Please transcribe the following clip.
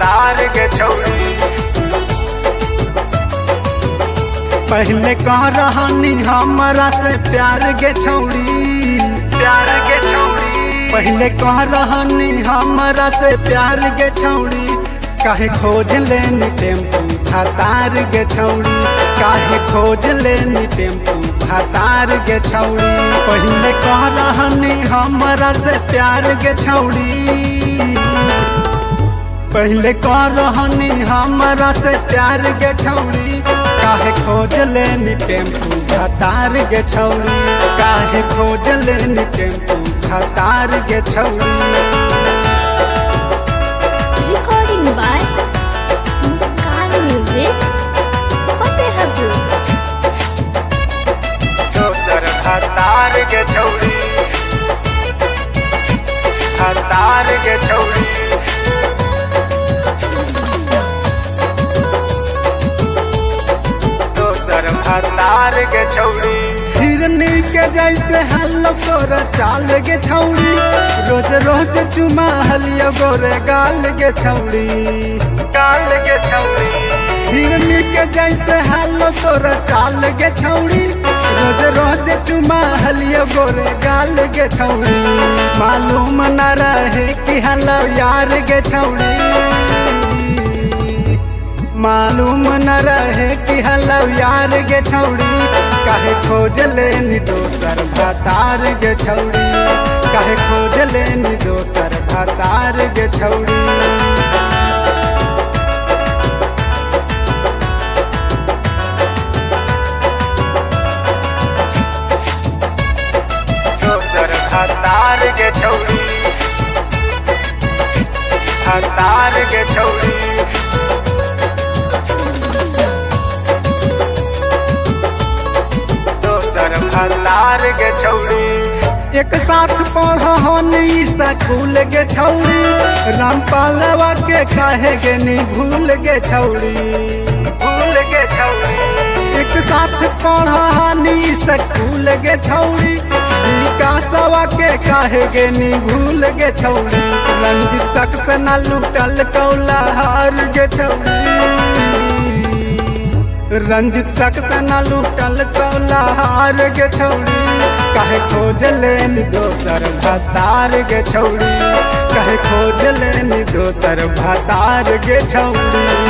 भातार गे छौरी। पहले कह रहनी हमरा से प्यार गे छौरी, प्यार गे छौरी। पहले कह रहनी हमरा से प्यार गे छौरी, काहे खोज लेनी टेम्पू भातार गे छौरी, काहे खोज लेनी टेम्पू भातार गे छौरी। पहले कह रहनी हमरा से प्यार गे छौरी, पहले कह रहनी हमरा से प्यार गे छौरी, काहे खोज लेनी टेम्पू भातार गे छौरी, काहे खोज लेनी टेम्पू भातार गे छौरी। Recording by Muskan Music, Fatehpur. दोसर भातार गे छौरी, भातार गे छौरी। दोसर भातार गे छौरी। हिरनी के जैसे हल्लो तोरा चाल गे छौरी, रोज रोज चुमा हलियो गोरे गाल गे छौरी, गाल गे छौरी। हिरनी के जैसे हल्लो तोरा चाल गे छौरी, रोज रोज चुमा हलियो गोरे गाल गे छौरी। मालूम न रहे कि हलो यार गे छौरी, मालूम न रहे कि हलो यार गे छौरी, काहे खोज लेनी दोसर भातार गे छौरी, काहे खोज लेनी दोसर भातार गे छौरी। दोसर भातार गे छौरी, भातार गे छौरी। भातार गे छौरी। एक साथ पढ़नी स्कूल गे छौरी, रामपालवा के काहे गे नी भूल गे छौरी, भूल गे छौरी। एक साथ पढ़नी स्कूल गे छौरी, विकासवा के काहे गे नी भूल गे छौरी। रंजित शक से न लूटल कौला हार गे छौरी, रंजित शक से न लूटल कौला हार गे छौरी, काहे खोज लेनी दोसर भातार गे छौरी, काहे खोज लेनी दोसर भातार गे छौरी।